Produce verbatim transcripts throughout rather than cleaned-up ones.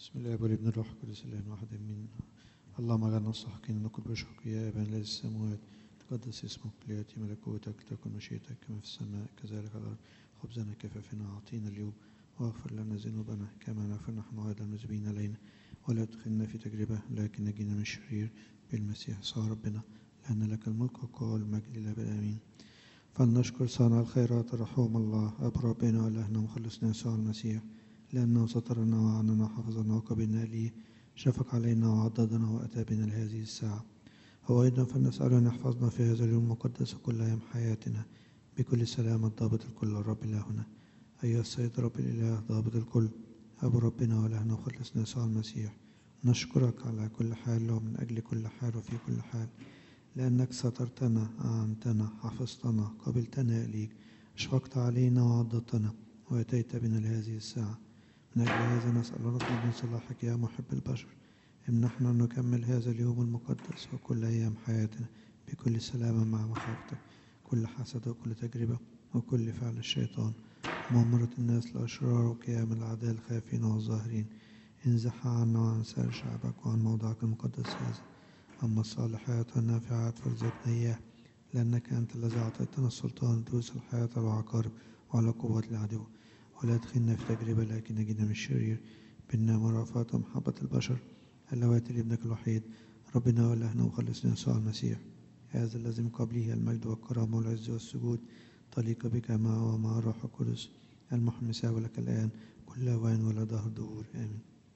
بسم الله والابن الروح القدس الآن واحد امين. اللهم اجعلنا مستحقين نقول بشكرك يا ابا الذي السماوات، تقدس اسمك، ليأتي ملكوتك، تكن مشيئتك كما في السماء كذلك على الارض. خبزنا كفافنا اعطينا اليوم، واغفر لنا ذنوبنا كما نغفر نحن ايضا المذنبين علينا، ولا تدخلنا في تجربه لكن نجينا من الشرير بالمسيح صار ربنا، لان لك الملك والقوه والمجد الى الابد امين. فلنشكر صانع الخيرات الرحوم الله اب ربنا والهنا ومخلصنا يسوع المسيح، لأنه سترنا وعننا وحفظنا وقبلنا ليه، شفق علينا وعضدنا وأتى بنا لهذه الساعة. هو أيضا فلنسأله أن يحفظنا في هذا اليوم المقدس كل أيام حياتنا بكل سلامة ضابط الكل الرب إلهنا. أيها السيد رب الإله ضابط الكل، أبو ربنا وإلهنا وخلصنا يسوع المسيح، نشكرك على كل حال ومن أجل كل حال وفي كل حال، لأنك سترتنا أعنتنا حفظتنا قبلتنا إليك، أشفقت علينا وعضدتنا وأتيت بنا لهذه الساعة. من أجل هذا نسأل ربنا من صلاحك يا محب البشر، امنحنا أن نكمل هذا اليوم المقدس وكل أيام حياتنا بكل سلامة مع مخافتك، كل حسد وكل تجربة وكل فعل الشيطان ومؤامرة الناس الأشرار وقيام الأعداء الخافين والظاهرين، انزح عنا وعن سائر شعبك وعن موضعك المقدس هذا. أما الصالحات والنافعات فارزقنا إياه، لأنك أنت الذي أعطيتنا السلطان دوس الحياة والعقارب وعلى قوة العدو، ولا تدخلنا في تجربة لكن نجينا من الشرير، بالنعمة والرأفة ومحبة البشر اللواتي لابنك الوحيد ربنا وإلهنا وخلصنا يسوع المسيح، هذا الذي من قبله المجد والكرامة والعز والسجود طليق بك معه ومع الروح القدس المحمي لك الآن كل أوان ولا دهر دهور آمين.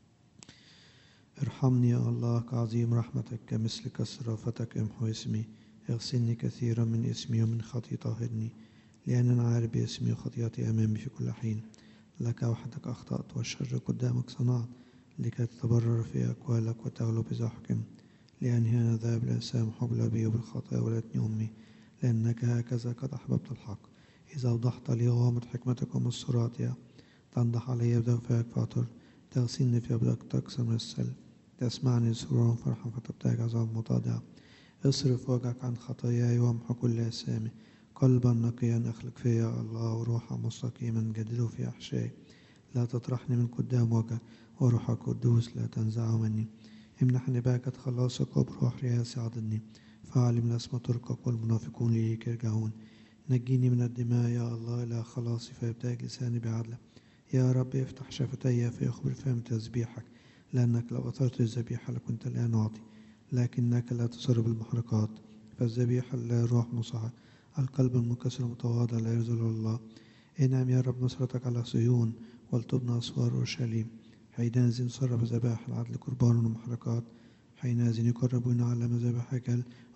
ارحمني يا الله كعظيم رحمتك، كمثل كسر رأفتك امحو اسمي، اغسلني كثيرا من اسمي ومن خطيئتي طهرني، لأن أنا عارف باسمي وخطيئتي أمامي في كل حين. لك وحدك أخطأت والشر قدامك صنعت، لكي تتبرر في أقوالك وتغلب إذا حكمت، لأني أنا ذاهب لأسام حبل بي وبالخطايا ولدتني أمي، لأنك هكذا قد أحببت الحق. إذا أوضحت لي غامض حكمتك ومسراتها، تنضح علي بدوافعك فأطر، تغسلني في أبدك تكسر من السل، تسمعني سرورا فرحا فتبتهج عظام متواضعة. اصرف وجهك عن خطاياي وامحو كل آثامي، قلبا نقيا اخلق فيا يا الله، وروحا مستقيما جدده في احشائي. لا تطرحني من قدام وجهك، وروحك القدوس لا تنزعه مني. امنحني باكة خلاصك وبروح رياسي عضدني، فاعلم الاسم طرقك والمنافقون ليك يرجعون. نجيني من الدماء يا الله الى خلاصي، فيبتهج لساني بعدلك. يا رب افتح شفتي فيخبر فهم تسبيحك، لانك لو اثرت الذبيحه لكنت الان اعطي، لكنك لا تصر بالمحرقات. فالذبيحه لا روح مصعد، القلب المنكسر المتواضع لا يرذل الله. انعم يا رب نصرتك على صهيون، ولتبنى اسوار اورشليم. حينئذ صرف ذبائح العدل قربان ومحرقات، حينئذ يقربون على مذابحك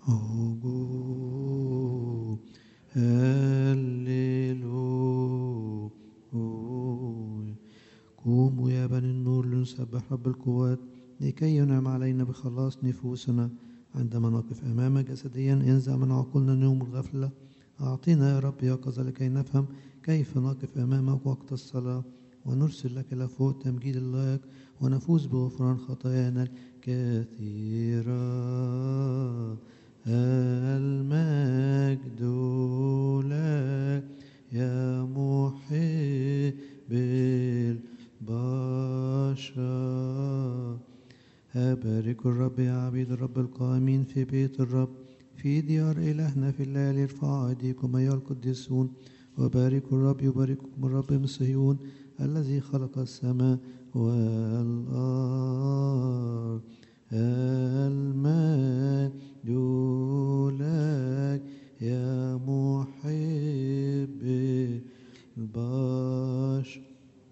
الهجوم. هللويا. قوموا يا بني النور لنسبح رب القوات، لكي ينعم علينا بخلاص نفوسنا. عندما نقف أمامك جسديا انزع من عقولنا نوم الغفلة، أعطينا يا رب يقظة لكي نفهم كيف نقف أمامك وقت الصلاة، ونرسل لك إلى فوق تمجيد اللائق، ونفوز بغفران خطايانا الكثيرة. المجد لك يا محب البشر. أبارك الرب يا عبيد الرب القائمين في بيت الرب، في ديار إلهنا في الليالي. ارفعوا أيديكم أيها القديسون، وباركوا الرب. يبارككم الرب من صهيون الذي خلق السماء والأرض. المجد لك يا محب البشر.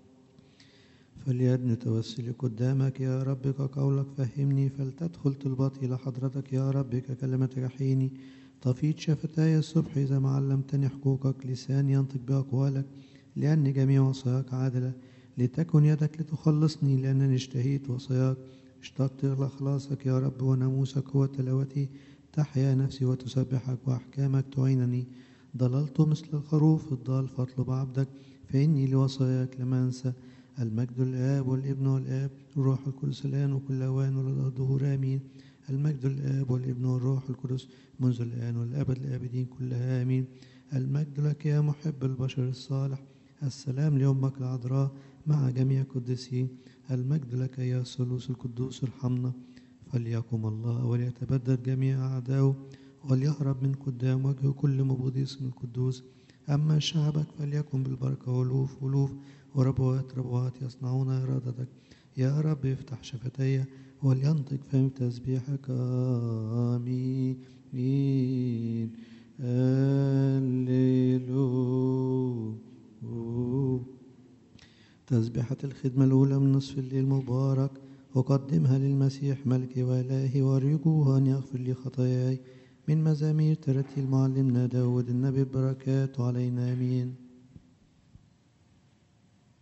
فليد نتوسل قدامك يا رب كقولك فهمني، فلتدخل طلبتي إلى حضرتك يا رب ككلمتك حيني. تفيض شفتاي الصبح إذا ما علمتني حقوقك، لساني ينطق بأقوالك، لأن جميع وصاياك عادلة. لتكن يدك لتخلصني، لأنني اشتهيت وصاياك. اشتقت إلى خلاصك يا رب، وناموسك هو تلاوتي. تحيا نفسي وتسبحك، وأحكامك تعينني. ضللت مثل الخروف الضال، فاطلب عبدك، فإني لوصاياك لم أنسى. المجد الآب والابن والآب الروح القدس الآن وكل أوان ولدى الظهور آمين. المجد الآب والابن والروح القدس منذ الآن والأبد الآبدين كلها آمين. المجد لك يا محب البشر الصالح، السلام لأمك العذراء مع جميع القديسين. المجد لك يا الثالوث القدوس. ارحمنا. فليقم الله وليتبدد جميع أعداؤه وليهرب من قدام وجه كل مبغض اسم القدوس. أما شعبك فليكن بالبركة والوف ألوف وربوات ربوات يصنعون إرادتك. يا رب افتح شفتي ولينطق فم تسبيحك. آمين. هللويا. تسبيحة الخدمة الأولى من نصف الليل مبارك. أقدمها للمسيح ملكي وإلهي وأرجوه أن يغفر لي خطاياي من مزامير ترتيل معلمنا داود النبي. بركاته علينا آمين.